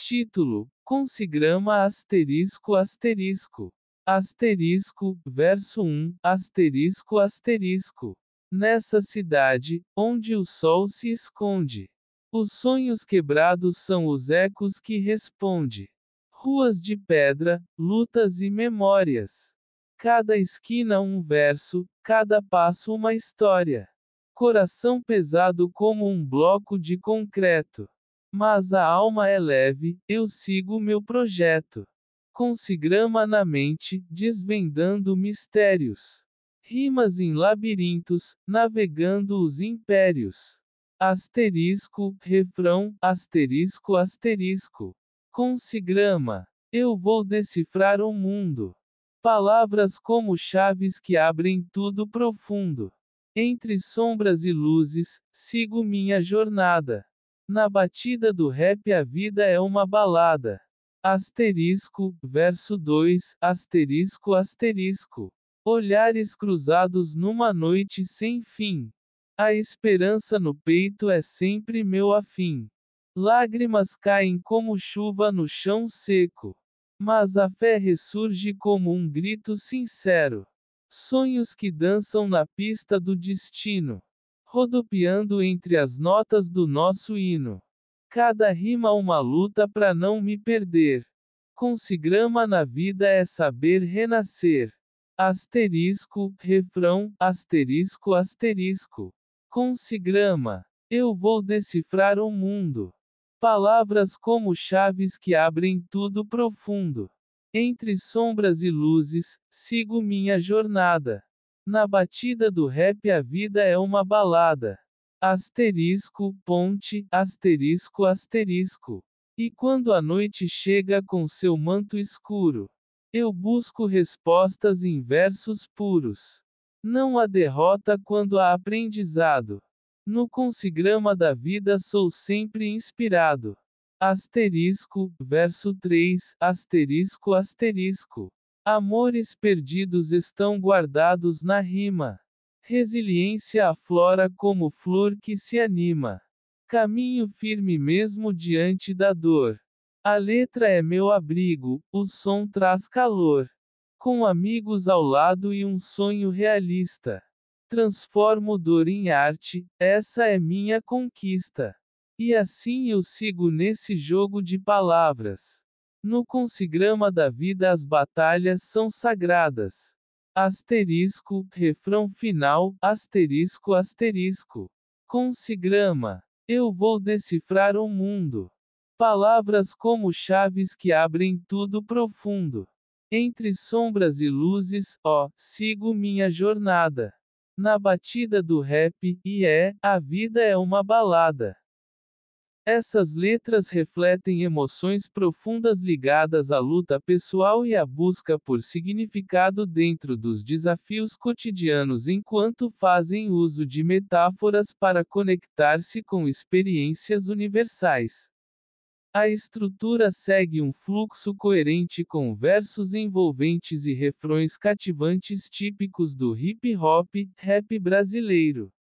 Título: Consigrama asterisco asterisco. Asterisco, verso 1, asterisco asterisco. Nessa cidade, onde o sol se esconde. Os sonhos quebrados são os ecos que responde. Ruas de pedra, lutas e memórias. Cada esquina um verso, cada passo uma história. Coração pesado como um bloco de concreto. Mas a alma é leve, eu sigo meu projeto. Consigrama na mente, desvendando mistérios. Rimas em labirintos, navegando os impérios. Asterisco, refrão, asterisco asterisco. Consigrama. Eu vou decifrar o mundo. Palavras como chaves que abrem tudo profundo. Entre sombras e luzes, sigo minha jornada. Na batida do rap a vida é uma balada. Asterisco, verso 2, asterisco asterisco. Olhares cruzados numa noite sem fim. A esperança no peito é sempre meu afim. Lágrimas caem como chuva no chão seco. Mas a fé ressurge como um grito sincero. Sonhos que dançam na pista do destino. Rodopiando entre as notas do nosso hino. Cada rima uma luta pra não me perder. Consigrama na vida é saber renascer. Asterisco, refrão, asterisco asterisco. Consigrama. Eu vou decifrar o mundo. Palavras como chaves que abrem tudo profundo. Entre sombras e luzes, sigo minha jornada. Na batida do rap a vida é uma balada. Asterisco, ponte, asterisco asterisco. E quando a noite chega com seu manto escuro, eu busco respostas em versos puros. Não há derrota quando há aprendizado. No consigrama da vida sou sempre inspirado. Asterisco, verso 3, asterisco asterisco. Amores perdidos estão guardados na rima. Resiliência aflora como flor que se anima. Caminho firme mesmo diante da dor. A letra é meu abrigo, o som traz calor. Com amigos ao lado e um sonho realista. Transformo dor em arte, essa é minha conquista. E assim eu sigo nesse jogo de palavras. No consigrama da vida as batalhas são sagradas. Asterisco, refrão final, asterisco asterisco. Consigrama. Eu vou decifrar o mundo. Palavras como chaves que abrem tudo profundo. Entre sombras e luzes, ó, sigo minha jornada. Na batida do rap, a vida é uma balada. Essas letras refletem emoções profundas ligadas à luta pessoal e à busca por significado dentro dos desafios cotidianos enquanto fazem uso de metáforas para conectar-se com experiências universais. A estrutura segue um fluxo coerente com versos envolventes e refrões cativantes típicos do hip hop, rap brasileiro.